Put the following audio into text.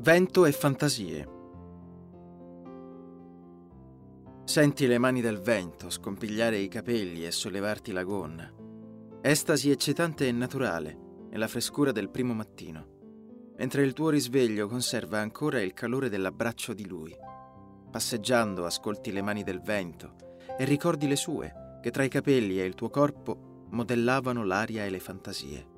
Vento e fantasie. Senti le mani del vento scompigliare i capelli e sollevarti la gonna. Estasi eccitante e naturale nella frescura del primo mattino, mentre il tuo risveglio conserva ancora il calore dell'abbraccio di lui. Passeggiando ascolti le mani del vento e ricordi le sue, che tra i capelli e il tuo corpo modellavano l'aria e le fantasie.